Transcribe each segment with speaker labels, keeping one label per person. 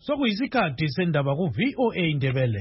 Speaker 1: Sokuyisikhathi sendaba ku VOA Indebele.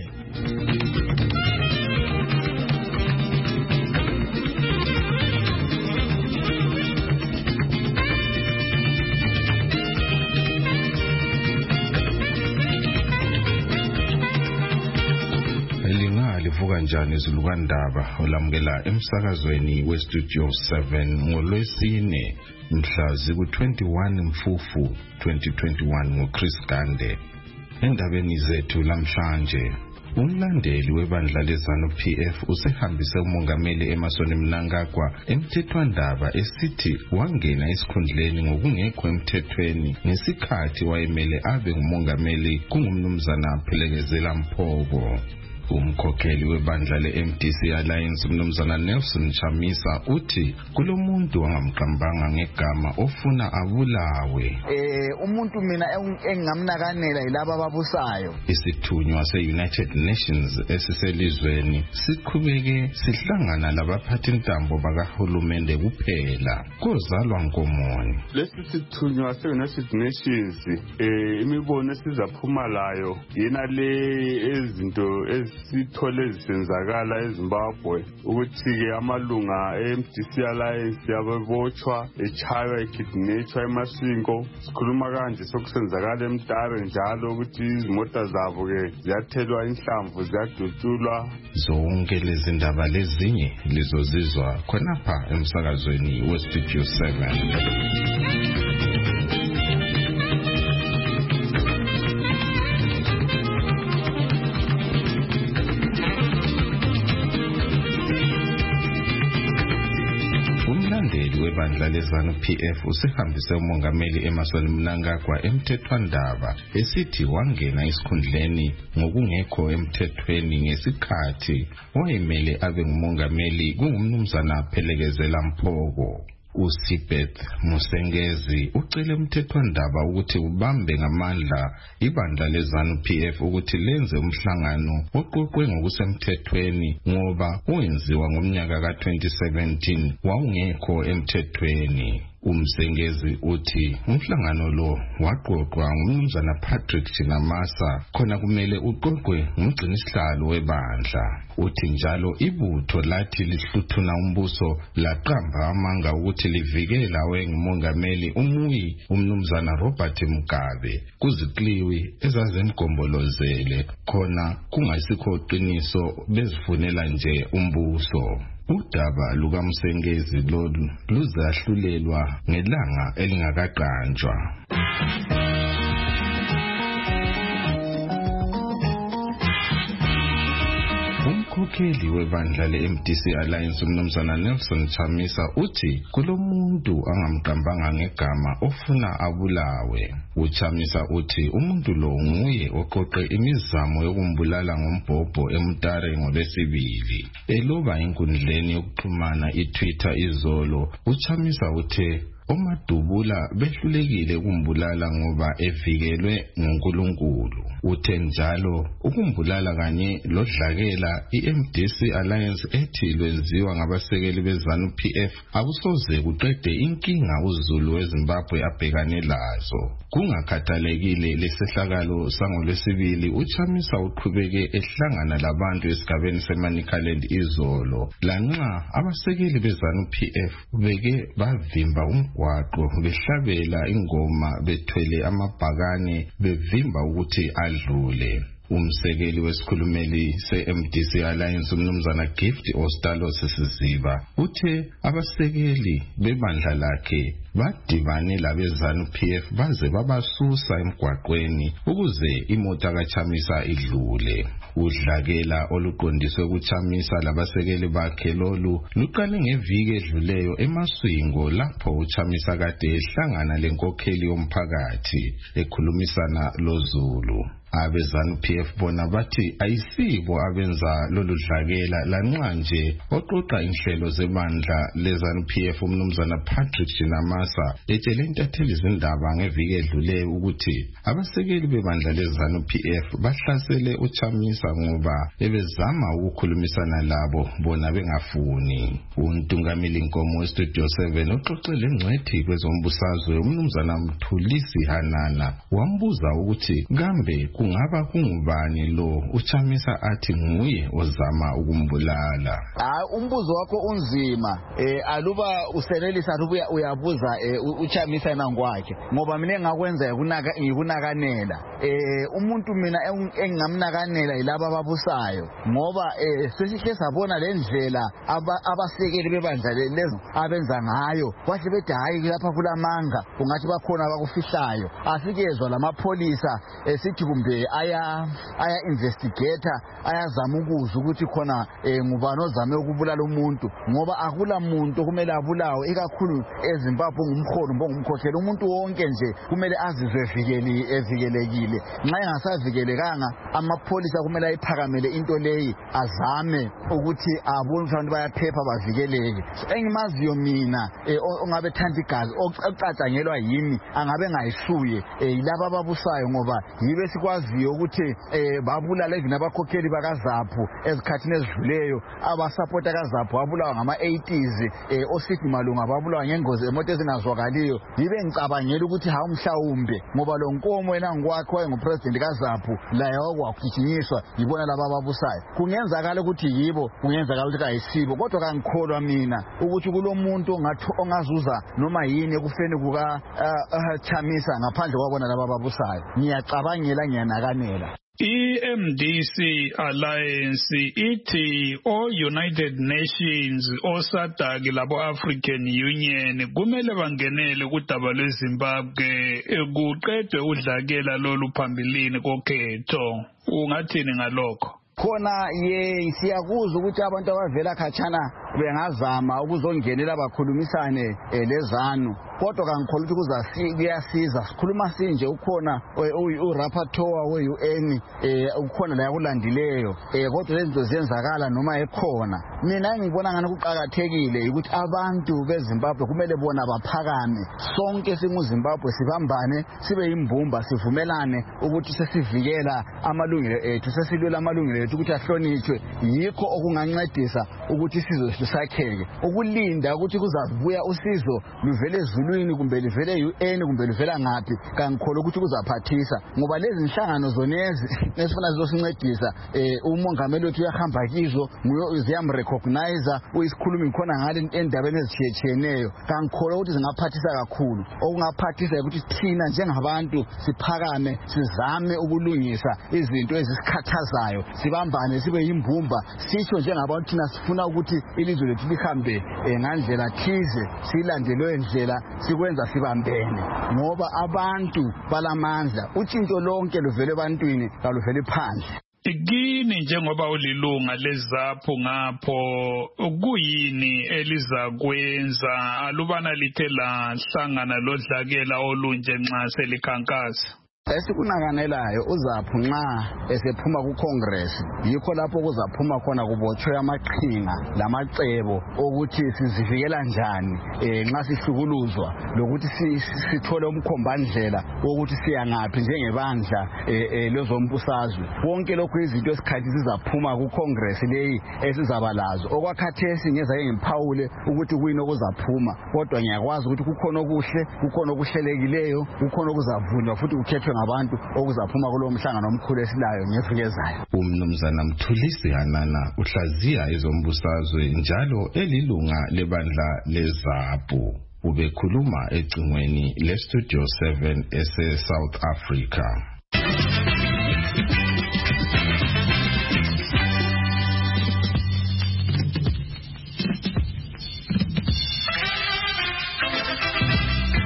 Speaker 2: Livuka njani izulukandaba olamukela emsakazweni weStudio 7 ngolwesine mhla ziku-21 Mfufu 2021 ngoChris Gande. Endabeni zethu lamhlanje, umlandeli webandla leZANU-PF usehambise umongameli Emmerson Mnangagwa emthethwandaba esithi wangena esikhundleni ngokungekho emthethweni ngesikhathi wayemele abe ngumongameli kungumnumzana Phelekezela Mpobo. Umkhokheli webandla le-MDC Alliance umnumzana Nelson Chamisa uthi kulomuntu wangamqambanga ngegama ofuna abulawe.
Speaker 3: Umuntu mina engamnakanela yilabo ababusayo.
Speaker 2: Isithunywa se-United Nations esiselizweni siqhubeke sihlangana labaphathi intambo bakahulumende kuphela. Kozalwa Nkomoni.
Speaker 4: Lesi sithunywa se-United Nations imibono esizaphuma layo yena le ezinto sithole zisenzakala eZimbabwe ukuthi-ke amalunga e-MDC Alliance yabebotshwa echaywa ekidneyithwa eMasingo. Sikhuluma kanje sokusenzakala eMtabe njalo ukuthi izimota zabo-ke ziyathelwa inhlamvu ziyadutshulwa.
Speaker 2: Zonke lezi ndaba lezinye lizozizwa khonapha emsakazweni weStudio 7. Webandla leZANU-PF usehambise umongameli Emmerson Mnangagwa emthethwandaba esithi wangena esikhundleni ngokungekho emthethweni ngesikhathi wayemele abe ngumongameli kungumnumzana Phelekezela Mpobo. uSibeth Musengezi ucele umthethwandaba ukuthi ubambe ngamandla ibandla leZANU-PF ukuthi lenze umhlangano oqoqwe ngokusemthethweni ngoba wenziwa ngomnyaka ka-2017 wawungekho emthethweni. Umsengezi uthi umhlangano lo waqoqwa ngumnumzana Patrick Chinamasa khona kumele uqoqwe ngumgcinisihlalo webandla. Uthi njalo ibutho lathi lihluthuna umbuso laqamba amanga ukuthi livikela wengumongameli umuyi umnumzana Robert Mugabe kuzikliwi ezazemgombolozele khona kungasikho qiniso bezifunela nje umbuso. Udaba lukaMsengezi lolu luzahlulelwa ngelanga elingakaqanjwa. Umkhokheli webandla le-MDC Alliance umnumzana Nelson Chamisa uthi kulomuntu angamqambanga ngegama ofuna abulawe. UChamisa uthi umuntu lo nguye oqoqe imizamo yokumbulala ngombhobho eMtare ngolwesibili. Eloba enkundleni yokuxhumana iTwitter izolo, uChamisa uthe omadubula behlulekile kumbulala ngoba evikelwe nguNkulunkulu. Uthe njalo ukumbulala kanye lodlakela iMDC Alliance ethi lwenziwa ngabasekeli beZANU-PF akusoze kuqede inkinga uZulu weZimbabwe abhekane lazo. Kungakhathalekile lesehlakalo sangolwesibili, uChamisa uqhubeke ehlangana labantu esigabeni seManicaland izolo lanxa abasekeli beZANU-PF beke bavimba umgwaqo behlabela ingoma bethwele amabhakane bevimba ukuthi adlule. Umsekeli wesikhulumeli se-MDC Alliance umnumzana Gift Ostalos Siziba uthe abasekeli bebandla lakhe badibane labeZANU-PF baze babasusa emgwaqweni ukuze imota kaChamisa idlule. Udlakela oluqondiswe kuChamisa labasekeli bakhe lolu luqale ngeviki edluleyo eMaswingo lapho uChamisa kade ehlangana lenkokheli yomphakathi ekhulumisana loZulu. Abe-ZANU-PF bona bathi ayisibo abenza lolu dlakela lanxa nje oqoqa inhlelo zebandla le-ZANU-PF umnumzana Patrick Shinamasa etshele intatheli zindaba ngeviki edluleyo ukuthi abasekeli bebandla le-ZANU-PF bahlasele uChamisa ngoba bebezama ukukhulumisana labo bona bengafuni. Untungameli Nkomo weStudio 7 uxoxele ngcwethi kwezombusazwe umnumzana Mthulisi Hanana wambuza ukuthi kambe kungaba kungubani lo uChamisa athi nguye ozama ukumbulala.
Speaker 3: Umbuzo wakho unzima aluba uselelisa uyabuza uChamisa nangwakhe ngoba mina engakwenza ngikunakanela umuntu mina engingamnakanela yilabo ababusayo ngoba sesihle sabona lendlela abasekeli bebandla lezo abenza ngayo kwahle bethi hayi lapha kulamanga ungathi bakhona abakufihlayo asikezwa lamapholisa esithi kumbe aya investigator ayazama ukuzwa ukuthi khona ngubani ozame ukubulala umuntu ngoba akula muntu kumele abulawe ikakhulu eZimbabwe ngumkholo ngumkhokheli umuntu wonke nje kumele azizwe evikelekile nxa engasavikelekanga amapholisa kumele ayiphakamele into leyi azame ukuthi abone ukuthi bayaphepha bavikeleke engimaziyo mina ongabe thanda igazi ocatshangelwa yimi angabe ngayisuye yilabo ababusayo ngoba yibe sikwaziyo ukuthi babulala even abakhokheli bakaZAPU ezikhathini ezidluleyo abasupporta kaZAPU babulawa ngama-80s oSidney Malunga babulawa ngengozi emoto ezingazwakaliyo yibe ngicabangela ukuthi hawu mhlawumbe ngoba lo Nkomo wena ngokwakhe wayengupresident kaZAPU laye wakwagijinyiswa yibona laba ababusayo kungenzakala ukuthi yibo kungenzakala ukuthi ayisibo kodwa kangikholwa mina ukuthi kulomuntu ongazuza noma yini ekufeni kuka Chamisa ngaphandle kwabona laba ababusayo ngiyacabangela ngiyanakanela.
Speaker 5: I-MDC Alliance ithi o-United Nations o-SADC labo African Union kumele bangenele kudaba lweZimbabwe kuqedwe udlakela lolu phambilini kokhetho. Ungathini ngalokho?
Speaker 3: Khona siyakuzwa ukuthi abantu abavela khatshana bengazama ukuzongenela bakhulumisane leZANU kodwa kangikholwa ukuthi kuyasiza sikhuluma sinje ukhona urapporteur we-UN ukhona la yakulandileyo kodwa lezinto ziyenzakala noma ekhona mina ngibona ngani kuqhakathekile ukuthi abantu beZimbabwe kumele bona baphakame sonke singuZimbabwe sibambane sibe yimbumba sivumelane ukuthi sesivikela amalungelo ethu sesilwela amalungelo ethu ukuthi ahlonishwe yikho okungancedisa ukuthi isizwe sakheke ukulinda ukuthi kuzabuya usizo luvele ezulwini kumbe livele UN kumbe livela ngaphi kangikholwa ukuthi kuzaphathisa ngoba lezi inhlangano zonezi esifuna zizosincedisa umongameli wethu uyahamba kizo ziyamrecognize uyisikhulumi khona ngale endabeni ezitshiyeneyo kangikholwa ukuthi zingaphathisa kakhulu okungaphathisa ukuthi thina njengabantu siphakame sizame ukulungisa izinto ezisikhathazayo sibambane sibe yimbumba sisho njengabantu thina sifuna ukuthi ilizwe lethu lihambe ngandlela thize silandele indlela sikwenza sibambene ngoba abantu balamandla utshintsho lonke luvele ebantwini kaluvele phandle.
Speaker 5: Kini njengoba ulilunga leZAPU ngapho kuyini elizakwenza alubana lithe lahlangana lodlakela olunje nxa selikhankasa?
Speaker 3: Esikunakanelayo uZAPU nxa esephuma kuCongress yikho lapho kuzaphuma khona kubotshwe amaqhinga lamacebo ukuthi sizivikela njani nxa sihlukuluzwa lokuthi sithole umkhombandlela wokuthi siyangaphi njengebandla lezombusazwe konke lokho izinto esikhathi sizaphuma kuCongress leyi esizaba lazo okwakhathesi ngeza ngiphawule ukuthi kuyini okuzaphuma kodwa ngiyakwazi ukuthi kukhona okuhle kukhona okuhlelekileyo kukhona okuzavunwa futhi kukhethwe ngabantu okuzaphuma kulo mhlangano omkhulu esilayo ngevukezayo.
Speaker 2: Umnumzana Mthulisi Hanana uhlaziya ezombusazwe njalo elilunga lebandla leZAPU ubekhuluma ecingweni leStudio 7 ese-South Africa.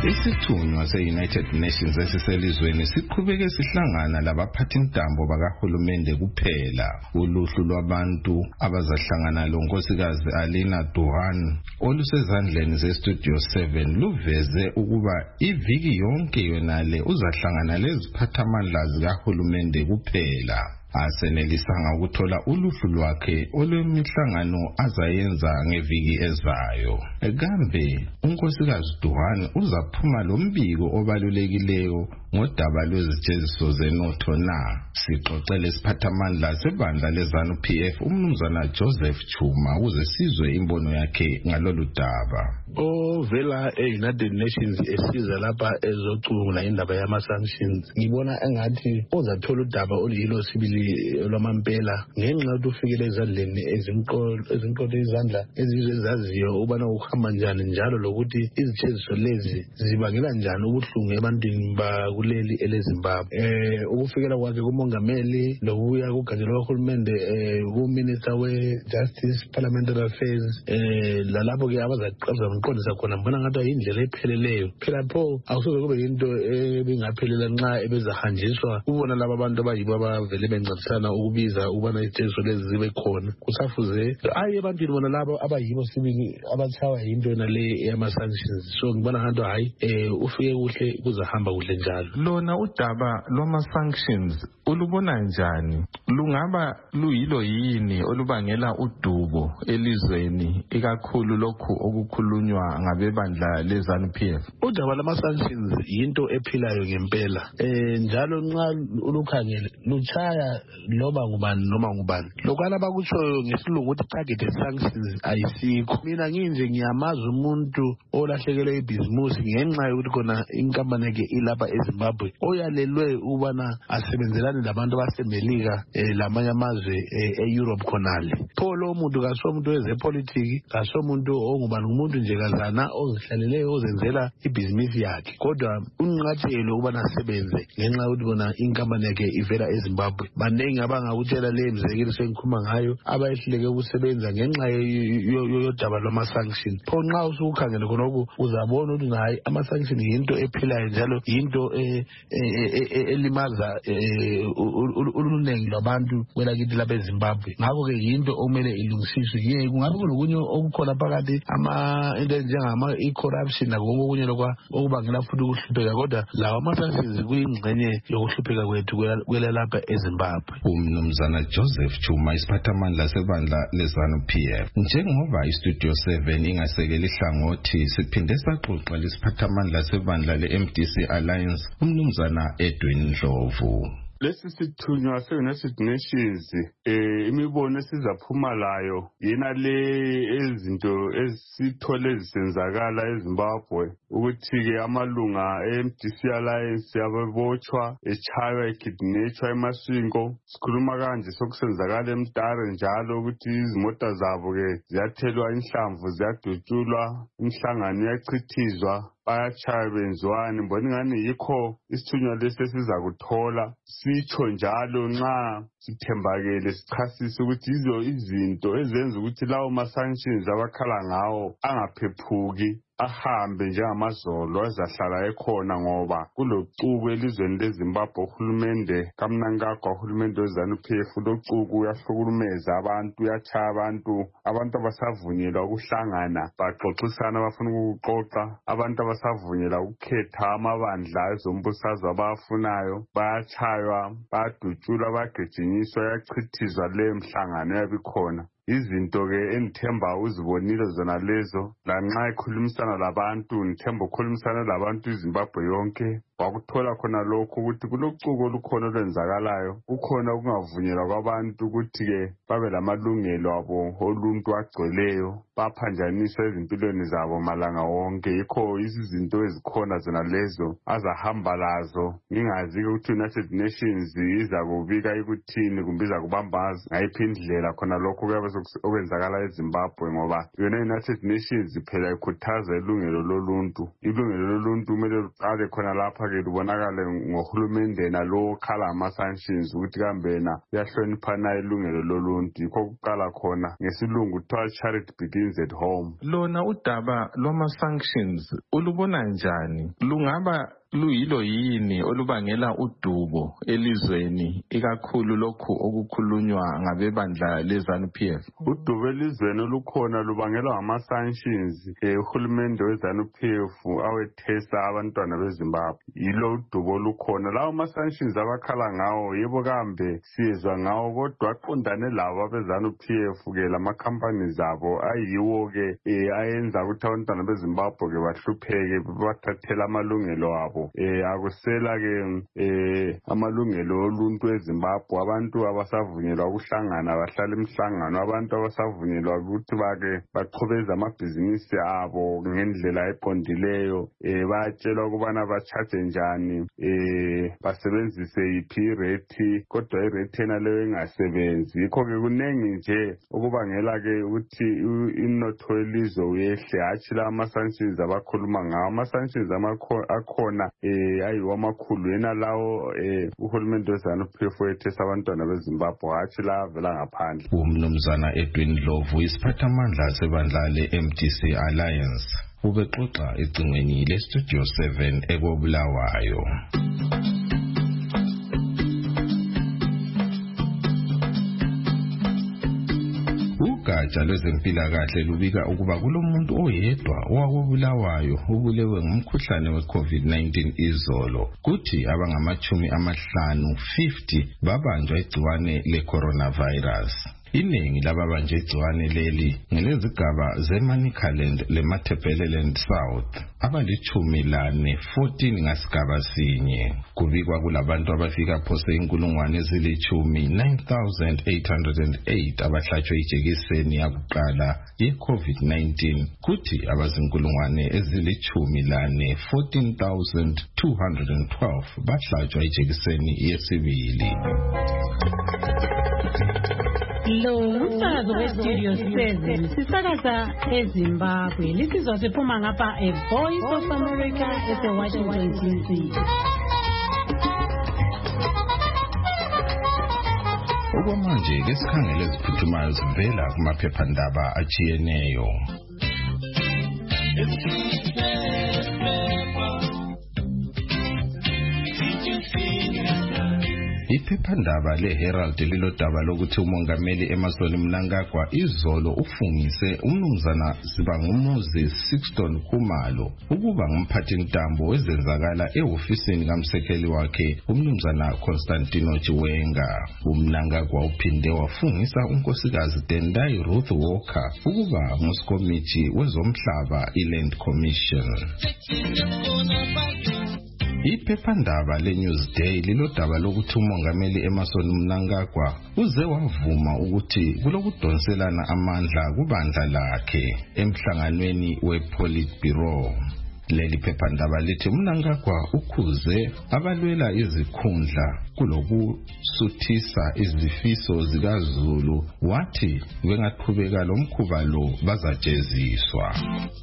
Speaker 2: Isithunywa se-United Nations esiselizweni siqhubeke sihlangana labaphathintambo bakahulumende kuphela. Uluhlu lwabantu abazahlangana lonkosikazi Alina Duhan olusezandleni ze-Studio 7 luveze ukuba iviki yonke yonale uzahlangana leziphathamandla zikahulumende kuphela. Asenelisanga ukuthola uluhlu lwakhe olwemihlangano azayenza ngeviki ezayo. Kambe unkosikazi Duhan uzaphuma lombiko obalulekileyo ngodaba lwezijeziso zenotho na? Sixoxele isiphathamandla sebandla leZANU-PF umnumzana Joseph Chuma ukuze sizwe imbono yakhe ngalolu daba.
Speaker 6: Ovela e-United Nations esiza lapha ezocungula indaba yama-sanctions, ngibona engathi uzathola udaba oluyilo sibili lwamampela ngenxa yokuthi ufikele ezandleni ezinkolo izandla ezizwe ezaziyo ubana ukuhamba njani njalo lokuthi izijeziso lezi zibangela njani ubuhlungu ebantwini bakuleli eleZimbabwe. Ukufikela kwakhe kumongameli lokuya kugatsha lwahulumende kuminister we-Justice Parliamentary Affairs lalapho-ke abazamqondisa khona mbona ngathi yindlela epheleleyo. Phela pho akusoze kube yinto ebingaphelela nxa ebezahanjiswa ubona laba abantu abayibo abavele bencedisana ukubiza ukubana ijeziso lezi zibe khona. Kusafuze ebantwini bona labo abayibo sibili abachawa yinto yona le yama-sanctions. So ngibona ngathi hayi ufike kuhle kuzahamba kuhle njalo.
Speaker 2: Lona udaba lwama-sanctions ulubona njani? Lungaba luyilo yini olubangela udubo elizweni ikakhulu lokhu okukhulunywa ngabebandla leZANU-PF?
Speaker 6: Udaba lama-sanctions yinto ephilayo ngempela. Njalo nxa ulukhangele luchaya loba ngubani noma ngubani. Lokwana bakutshoyo ngesilungu ukuthi target sanctions ayisikho. Mina nginje ngiyamaza umuntu olahlekelwe ibhizimusi ngenxa yokuthi khona inkampani yakhe ilapha eZimbabwe oyalelwe ubana asebenzelane labantu basemelika lamanye amazwe e-Europe khonale. Pho lo muntu kasomuntu wezepolitiki, kasomuntu ongubani, umuntu nje kazana ozihlaleleyo ozenzela ibhizimusi yakhe. Kodwa unqatshelwe ubana asebenze ngenxa yokuthi khona inkampani yakhe ivela eZimbabwe. Baningi abangakutshela le mzekelo sengikhuluma ngayo abayehluleke ukusebenza ngenxa yodaba lwama-sanction. Pho nxa usukhangele khonokho uzabona ukuthi hayi ama-sanction yinto ephilayo njalo yinto elimaza uluningi lwabantu kwelakithi lapha eZimbabwe. Ngakho-ke yinto okumele ilungisiswe. Kungabe kulokunye okukhona phakathi into njengama i-corruption nakonke okunye lokwa okubangela futhi ukuhlupheka, kodwa lawa ama-sanctions kuyingxenye yokuhlupheka kwethu kwelapha eZimbabwe.
Speaker 2: Umnumzana Joseph Chuma, isiphathamandla sebandla leZANU-PF. Njengoba iStudio 7 ingasekela ihlangothi, siphinde saxoxa lesiphathamandla sebandla le-MDC Alliance umnumzana Edwin Ndlovu.
Speaker 4: Lesi sithunywa se-United Nations imibono esizaphuma layo yena le ezinto esithole zisenzakala eZimbabwe ukuthi-ke amalunga e-MDC Alliance yabebotshwa echaywa ekidnetshwa emaswinko. Sikhuluma kanje sokusenzakala eMtare njalo ukuthi izimota zabo-ke ziyathelwa inhlamvu, ziyadutshulwa, imihlangano iyachithizwa, bayatshaya benziwani. Mbona ingani yikho isithunywa lesi esiza kuthola sitsho njalo nxa sithembakele sichasisa ukuthi izinto ezenza ukuthi lawo ma-sanctions abakhala ngawo angaphephuki ahambe njengamazolo ezahlala ekhona, ngoba kulocuku elizweni leZimbabwe. Uhulumende kaMnangagwa, uhulumende weZANU-PF, locuku uyahlukumeza abantu, uyachaya abantu abasavunyelwa ukuhlangana baxoxisana abafuna ukuxoxa, abantu abasavunyelwa ukukhetha amabandla ezombusazwe abafunayo, bayachaywa, bayadutshulwa, bayagejinyiswa, yachithizwa leyo mhlangano yabikhona. Izinto-ke enithemba uzibonile zona lezo, lanxa ekhulumisana labantu, nithemba ukhulumisana labantu iZimbabwe yonke, wakuthola khona lokho ukuthi kulocuko olukhona olwenzakalayo, kukhona ukungavunyelwa kwabantu ukuthi-ke babe lamalungelo abo oluntu agcweleyo, baphanjaniswa ezimpilweni zabo malanga wonke. Yikho izinto ezikhona zona lezo azahamba lazo. Ngingazi-ke ukuthi United Nations iza kubika ikuthini kumbe iza kubambaza ngayiphi indlela khona lokho kuyabe okwenzakala eZimbabwe, ngoba yona United Nations phela ikhuthaza ilungelo loluntu. Ilungelo loluntu kumele luqale khona lapha ke libonakale ngohulumende nalo khala ama-sanctions ukuthi kambena uyahloniphana ilungelo loluntu. Yikho kuqala khona ngesilungu kuthiwa charity begins at home.
Speaker 7: Lona udaba lwama-sanctions ulubona njani? Lungaba luyilo yini olubangela udubo elizweni ikakhulu lokhu okukhulunywa ngabebandla leZANU-PF?
Speaker 4: Udubo elizweni olukhona lubangelwa ngama-sanctions uhulumende weZANU-PF awethesa abantwana beZimbabwe. Yilo udubo olukhona. Lawo ma-sanctions abakhala ngawo yebo kambe siyezwa ngawo kodwa aqondane labo abeZANU-PF ke lama-companies abo ayiwo ke ayenza ukuthi abantwana beZimbabwe ke bahlupheke bathathela amalungelo abo. Akusela ke amalungelo oluntu eZimbabwe. Abantu abasavunyelwa ukuhlangana bahlala imihlangano. Abantu abasavunyelwa ukuthi bake baqhubeza amabhizinisi abo ngendlela eqondileyo. Bayatshelwa ukubana bachaje njani, basebenzise yiphi irate, kodwa irate ena leyo engasebenzi. Yikho ke kunengi nje okubangela ke ukuthi inotho yelizwe uyehle. Hatshi la ama-sanctions abakhuluma ngawo. Ama-sanctions akhona ayiwo amakhulu yena lawo uhulumende weZANU-PF wethesa abantwana beZimbabwe, hatshi la vela ngaphandle.
Speaker 2: Umnumzana Edwin Lovu isiphathamandla sebandla le-MDC Alliance ubexoxa ecingweni leStudio 7 ekobulawayo. Ugatsha lwezempilakahle lubika ukuba kulomuntu oyedwa owakobulawayo ubulewe ngumkhuhlane we-COVID-19 izolo, kuthi abangama-50 babanjwa igciwane le-coronavirus. Iningi lababanjwe igciwane leli ngelezigaba zeManicaland leMatabeleland South, abali-14 ngasigaba sinye. Kubikwa kulabantu abafika phose 9,808 abahlatshwe ijekiseni yakuqala ye-COVID-19, kuthi abazi-14,212 bahlatshwa ijekiseni yesibili.
Speaker 8: Lo umsakazo weStudio 7 sisakaza eZimbabwe. Lisizwa siphuma ngapha eVoice of America eseWashington DC.
Speaker 2: Okwamanje ke sikhangele eziphuthumayo zivela kumaphephandaba atshiyeneyo. Iphephandaba leHerald lilodaba lokuthi umongameli Emmerson Mnangagwa izolo ufungise umnumzana Sibangumuzi Sixton Khumalo ukuba ngumphathintambo wezenzakala ehofisini kamsekeli wakhe umnumzana Constantino Chiwenga. Mnangagwa uphinde wafungisa unkosikazi Tendai Ruth Walker ukuba nguSikomiti wezomhlaba iLand Commission. Iphephandaba leNewsday lilodaba lokuthi umongameli Emmerson Mnangagwa uze wavuma ukuthi kulokudonselana amandla kubandla lakhe emhlanganweni wePolitburo. Leli phephandaba lithi Mnangagwa ukhuze abalwela izikhundla kulokusuthisa izifiso zikaZulu, wathi bengaqhubeka lo mkhuba lo bazajeziswa.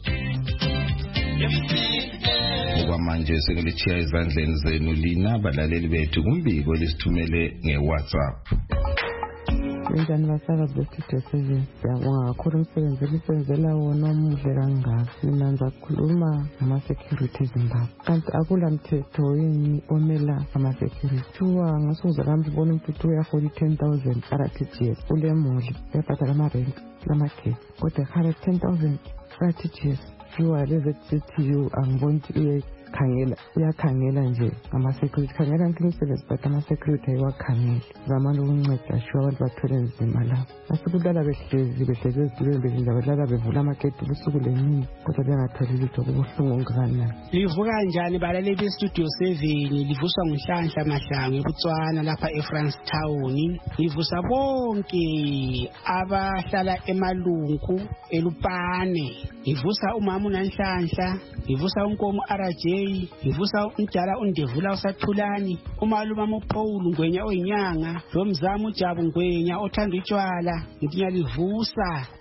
Speaker 2: Okwamanje sekulitshiya ezandleni zenu lina balaleli bethu kumbiko lisithumele ngeWhatsApp.
Speaker 9: Njani basakazi beStudio 7, siyabonga kakhulu umsebenzi elisenzela wona omuhle kangaka. Mina ngizakhuluma ngama-security eZimbabwe. Kanti akula mthetho yini omela ama-security. Kuthiwa ngasongozakami ubona umuntu uyahola 10,000 RTGS ule muli uyabhadala ama-rent lama-case, kodwa ekhaya 10,000 RTGS kuthiwa leZCTU angiboni ukuthi uyakhangela nje ama-security. Khangela nkilisebenzi but ama-security ayiwakhangeli. Zamani ukunceda sho abantu bathole nzima lapho. Asikulala behlezi ezitulweni belinda balala bevula amaketi ubusuku lemini kodwa bengatholi lutho kubuhlungu ongakanani.
Speaker 10: Livuka njani balaleli beStudio 7? Livuswa nguNhlanhla Mahlangu eBotswana lapha eFrance Town. Livusa bonke abahlala eMalungu eLupane. Livusa umama uNhlanhla, livusa unkomo RJ, livusa umdala uNdevula uSathulani, umalume uPaul Ngwenya oyinyanga, lo mzamo uJabu Ngwenya othanda utshwala. Ngiyalivusa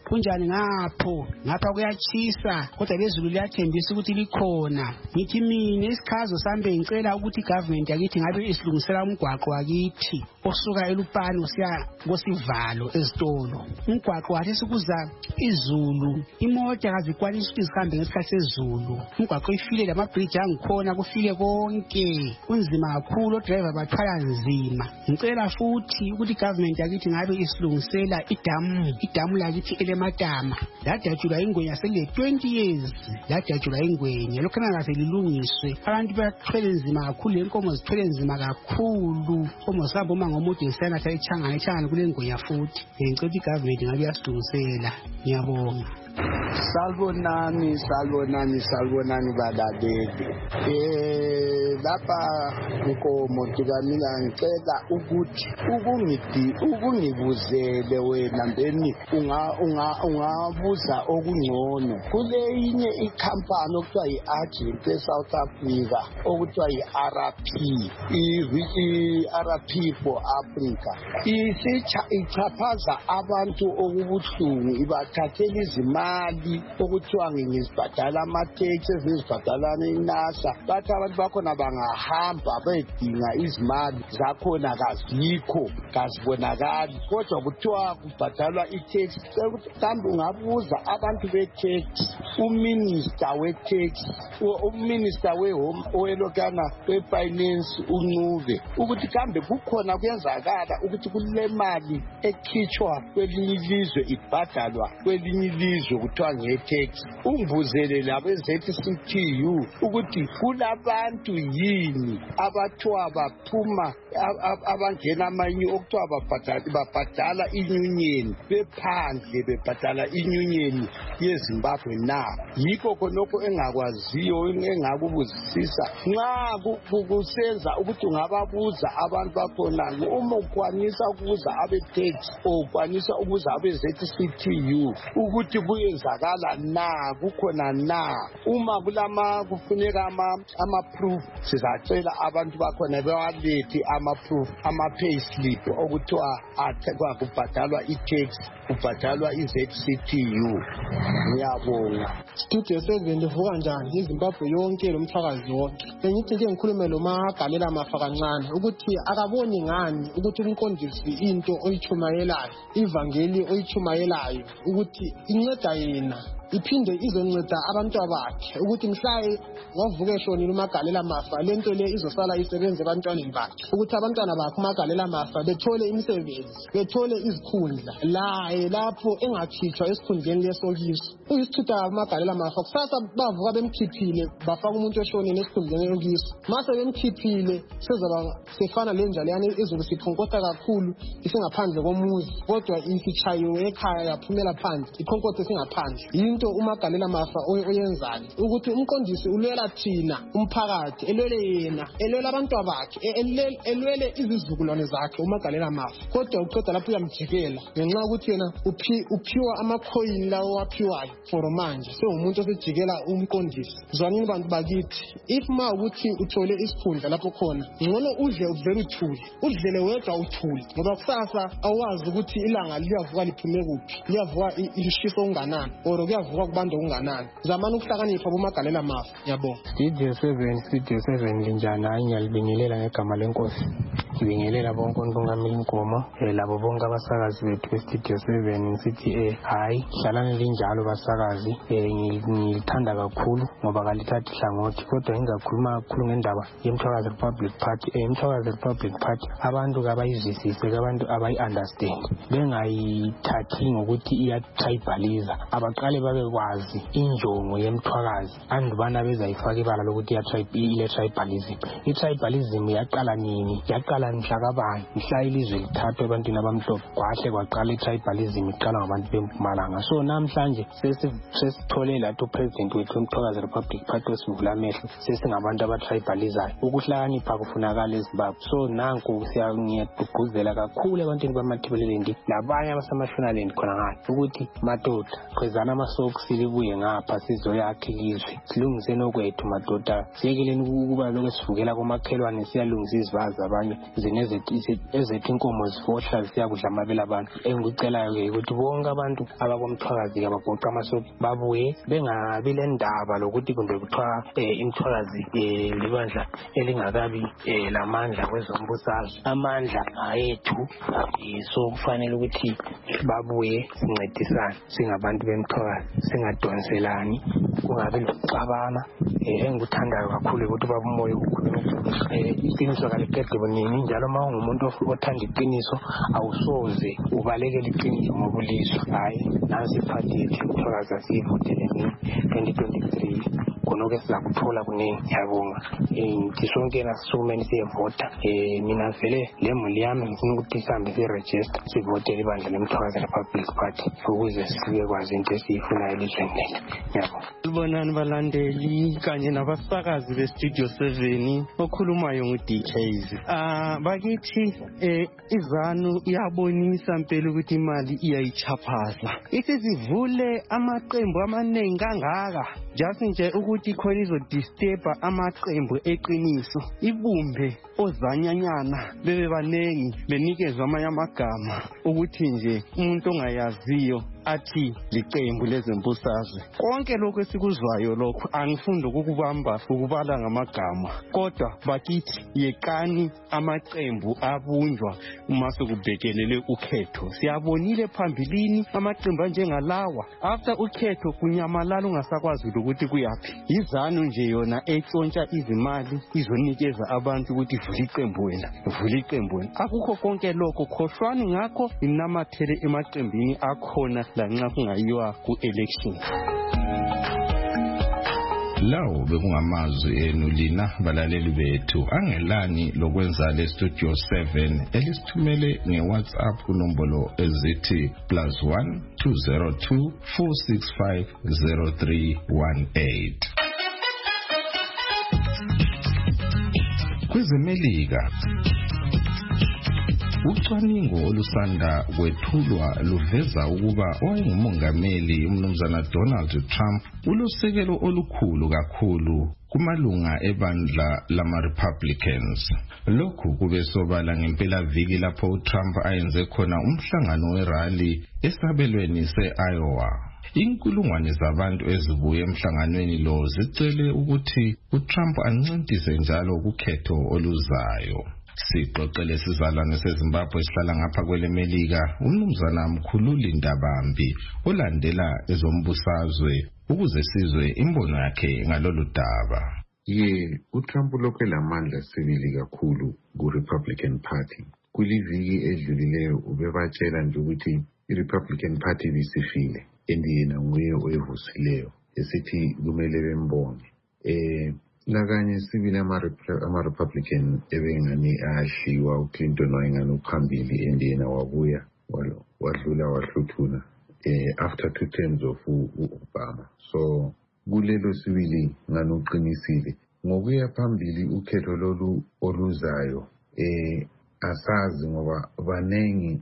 Speaker 10: kunjani ngapha kuyachisa kodwa lezulu liyathembisa ukuthi likhona. Ngithi mina isikhazo sambe ngicela ukuthi igovernment yakithi ngabe isilungisela umgwaqo wakithi osuka eLupane usiya koSivalo ezitolo. Umgwaqo wathi sikuza izulu imoto akazikwanisa ukuthi zihambe ngesikhathi sezulu. Umgwaqo ifile lamabridge angikhona kufile konke kunzima kakhulu, odriver bathwala nzima. Ngicela futhi ukuthi igovernment yakithi ngabe isilungisela idamu lakithi elematama ladajulwa ingwenya sele 20 years ladajulwa ingwenya. Lokho angase lilungiswe. Abantu bathwele nzima kakhulu, inkomo zithwele nzima kakhulu. Inkomo zihamba uma ngomude ngisana echangana kule ngwenya futhi. Ngicela igovernment ngabe yasilungisela. Ngiyabonga.
Speaker 11: Salbonani balaleli. Lapha inkomo ndikamina ngicela ukuthi ukungibuzele wena mbeni ungabuza okungcono. Kule inye ikhampani okuthiwa yi-agent eSouth Africa okuthiwa yi-RP, i-RP for Africa. Ichaphaza abantu okubuhlungu, ibathathela izimali okuthiwa ngizibhadala ama-tax ezizibhadala iNASA. Bathi abantu bakhona bangahamba bedinga izimali zakhona kazikho, kazibonakali, kodwa kuthiwa kubhadalwa i-tax. Kambe ungabuza abantu be-tax, uminister we-tax, uminister we-home owelokana we-finance uNcube, ukuthi kambe kukhona kuyenzakala ukuthi kule mali ekhitshwa kwelinye ilizwe ibhadalwa kwelinye ilizwe kuthiwa nge-tax. Ungibuzele labe-ZCTU ukuthi kulabantu yini abathiwa baphuma abangena amanye okuthiwa babhadala inyunyeni bephandle bebhadala inyunyeni yeZimbabwe na? Yikho khonokho engakwaziyo engakubuzisisa. Nxa kusenza ukuthi ungababuza abantu bakhona, uma ukwanisa ukubuza abe-tax ukwanisa ukubuza abe-ZCTU ukuthi kuyenzakala na, kukhona na. Uma kufuneka ama-proof, sizacela abantu bakhona bewalethe ama-proof, ama-payslip okuthiwa kubhadalwa i-tax, kubhadalwa i-ZCTU. Ngiyabonga.
Speaker 12: Studio 7 livuka njani iZimbabwe yonke lomthakazi wonke. Bengithi ke ngikhulume lo Magalela Mafa kancane ukuthi akaboni ngani ukuthi umqondisi into oyichumayelayo, ivangeli oyichumayelayo ukuthi inceda yena iphinde izonceda abantu abakhe, ukuthi mhlaye wavuka eshonile uMagalela Mafa lento le izosala isebenze ebantwaneni bakhe, ukuthi abantwana bakhe uMagalela Mafa bethole imisebenzi, bethole izikhundla lapho engakhitshwa esikhundleni lesokiso. Uyisithutha uMagalela Mafa kusasa bavuka bemkhiphile bafaka umuntu eshonile esikhundleni lesokiso. Mase bemkhiphile sezaba sefana lenjalo yani izokusiphonkosa kakhulu isingaphandle komuzi, kodwa isichayiwe ekhaya yaphumela phandle ikhonkothe singaphandle. Into uMagalela Mafa oyenzayo ukuthi umqondisi ulwela thina umphakathi, elwele yena, elwela abantu bakhe, elwele izizukulwane zakhe uMagalela Mafa, kodwa uqeda lapho uyamjikela ngenxa ukuthi yena uphiwa amakhoyini lawo waphiwayo for manje sewumuntu osejikela umqondisi. Zwanini bantu bakithi, if ma ukuthi uthole isikhundla lapho khona ngcono udle uvele uthule, udlele wedwa uthule, ngoba kusasa awazi ukuthi ilanga liyavuka liphume kuphi, liyavuka ilishisa unganani or kuyavuka kubantu okunganani. Zamani ukuhlakanipha kuMagalela Mafa. Yabonga.
Speaker 13: Studio 7 linjani? Hayi, ngiyalibingelela ngegama lenkosi. Ngibingelela bonke onkamela inkomo labo bonke abasakazi bethu eStudio 7 ngisithi hayi hlalani linjalo basakazi. Ngilithanda kakhulu ngoba kalithathi hlangothi, kodwa ngizakhuluma kakhulu ngendaba yeMthwakazi Republic Party. iMthwakazi Republic Party abantu kabayizwisise, abantu abayi-understand, bengayithathi ngokuthi iya-tribaliza, abaqale babekwazi injongo yeMthwakazi andubana bezayifaka ibala lokuthi ile-tribalism. I-tribalism yaqala nini? Yaqala mhla kabani? Mhla ilizwe lithathwa ebantwini abamhlophe kwahle kwaqala i-tribalism iqala ngabantu bempumalanga. So namhlanje sesithole lathi upresident wethu uMthokazi Republic Party osivula amehlo sesingabantu abatribalizayo ukuhlakanipha kufunakala eZimbabwe. So nanku ngiyagqugquzela kakhulu ebantwini bamaThibelelendi labanye abaseMashonaland khona ngale ukuthi madoda qhezana amasokisi libuye ngapha sizoyakha ilizwe silungise nokwethu madoda siyekeleni ukuba lokho sivukela komakhelwane siyalungisa izivazi abanye ezethu inkomo zifohla siyakudla amabele abantu. Engikucelayo-ke ukuthi bonke abantu abakomthwakazi abagoqa amasoki babuye bengabi le ndaba lokuthi kumbe kuthiwa imthwakazi libandla elingakabi lamandla kwezombusazwe. Amandla ayethu so kufanele ukuthi babuye sincedisane singabantu bemthwakazi singadonselani kungabi lokuxabana. Engikuthandayo kakhulu ukuthi baba umoya ukukhuluma iqiniso kaliqede bunini njalo ma ungumuntu othanda iqiniso awusoze ubalekele iqiniso ngobulizwe. Hayi nansi iphathi yethu imthwakazi asiyivotele nini 2023 khona-ke siza kuthola kuningi. Ngiyabonga ngithi sonke nasisukumeni siyevota. Mina vele le muli yami ngifuna ukuthi sihambe sirejista sivotele ibandla lemthwakazi Republic Party ukuze sibe kwazi into esiyifunayo elizweni lethu. Ngiyabonga.
Speaker 14: Libonani balandeli kanye nabasakazi beStudio 7 okhulumayo nguDJs. Bakithi izanu iyabonisa impela ukuthi imali iyayichaphaza. Isizivule amaqembu amaningi kangaka just nje ukuthi khona izodisturba amaqembu eqiniso ibumbe ozanyanyana bebe banengi benikezwe amanye amagama ukuthi nje umuntu ongayaziyo athi liqembu lezembusazwe. Konke lokho esikuzwayo lokho angifunda ukubamba ukubala ngamagama kodwa bakithi yekani amaqembu abunjwa uma sekubhekelele ukhetho. Siyabonile phambilini amaqembu anjengalawa after ukhetho kunyamalala ungasakwazi ukuthi kuyapi. Izanu nje yona etshontsha izimali izonikeza abantu ukuthi vula iqembu wena vula iqembu wena. Akukho konke lokho khohlwani ngakho inamathele emaqembini akhona lanxa kungayiwa ku-election.
Speaker 2: Lawo bekungamazwi enu lina balaleli bethu angelani lokwenza le Studio 7 elisithumele ngeWhatsApp kunombolo ezithi +1 202 465 0318. Kwezemelika ucwaningo olusanda kwethulwa luveza ukuba owayengumongameli umnumzana Donald Trump ulosekelo olukhulu kakhulu kumalunga ebandla lama-Republicans. Lokhu kube sobala ngempelaviki lapho uTrump ayenze khona umhlangano werali esabelweni se-Iowa. Inkulungwane zabantu ezibuye emhlanganweni lo zicele ukuthi uTrump ancintise njalo ukhetho oluzayo. Siqoqele sizalwane seZimbabwe sihlala ngapha kwelemelika umnumzana Mkhululi Ndabambi olandela ezombusazwe ukuze sizwe imbono yakhe ngalolu daba.
Speaker 15: uTrump lokho elamandla sibili kakhulu ku-Republican Party. Kuliviki edlulileyo ubebatshela nje ukuthi i-Republican Party bisifile yena nguye oyivusileyo esithi kumele bembonge. Lakanye sibili ama-Republican ebengani ayashiwa uClinton wayengani uphambili yena wabuya wadlula wahluthuna after 2 terms of Obama. So kulelo sibili ngani uqinisile ngokuya phambili ukhetho lolu oluzayo asazi ngoba banengi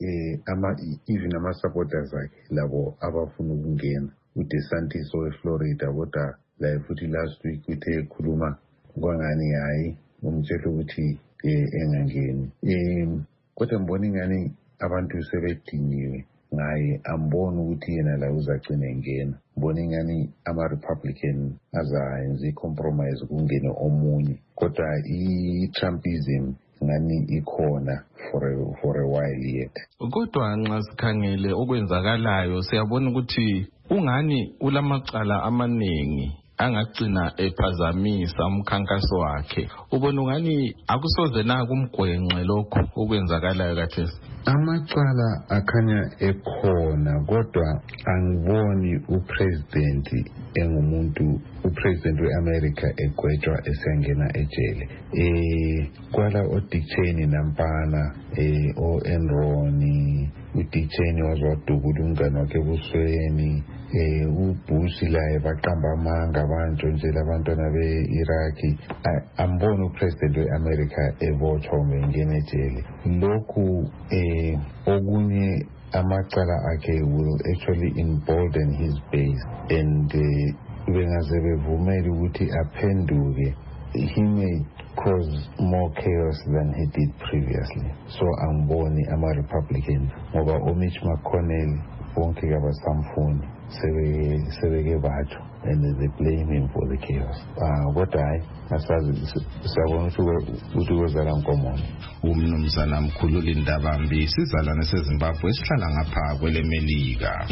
Speaker 15: even ama-supporters akhe labo abafuna ukungena uDeSantis weFlorida kodwa la futhi last week uthe ekhuluma kwangani hayi umtshela ukuthi engangeni kodwa mbona ingani abantu sebediniwe ngaye ambona ukuthi yena la uzacina engena mbona ingani ama-Republican azayenza i-compromise kungene omunye kodwa i-Trumpism ngani ikhona for a while yet.
Speaker 2: Kodwa nxa sikhangele okwenzakalayo siyabona ukuthi ungani ulamacala amaningi angagcina ephazamisa umkhankaso wakhe. Ubona ungani akusoze na kumgwenxe lokho okwenzakalayo kathesi?
Speaker 15: Amacala akhanya ekhona kodwa angiboni upresident engumuntu upresident weAmerica egwetshwa esengena ejele. Kwala uDick Cheney nampana oEnron uDick Cheney wazwadukula umngane wakhe ebusweni uBush laye baqamba amanga bantshontshela abantwana be-Iraqi. Ambona upresident we-America ebotshwa ngene ejele. Lokhu okunye amacala akhe will actually embolden his base and bengaze bevumele ukuthi aphenduke, he may cause more chaos than he did previously. So angiboni ama-Republican ngoba uMitch McConnell bonke kabasamfuni sebeke batsho and they blame him for the chaos. Kodwa hayi asazi siyabona ukuthi kozala nkomoni.
Speaker 2: Umnumzana Mkhululi Ndabambi sizalwane seZimbabwe esihlala ngapha kwelemelika.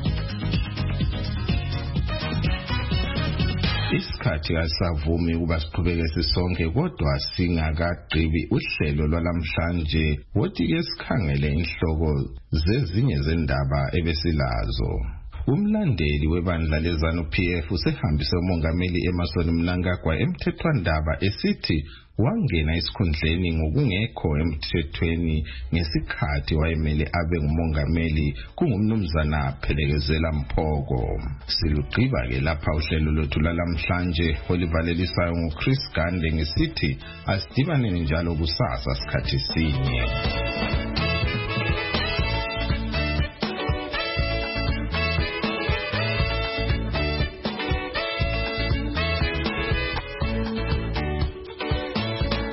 Speaker 2: Isikhathi asavumi ukuba siqhubeke sisonke kodwa singakagqibi uhlelo lwalamhlanje wothi ke sikhangele inhloko zezinye zendaba ebesilazo. Umlandeli webandla leZANU-PF usehambise umongameli Emmerson Mnangagwa emthethwandaba esithi wangena esikhundleni ngokungekho emthethweni ngesikhathi wayemele abe ngumongameli kungumnumzana Phelekezela Mphoko. Silugqiba ke lapha uhlelo lwethu lalamhlanje olivalelisayo nguChris Gande ngesithi asidibane njalo kusasa sikhathi sinye.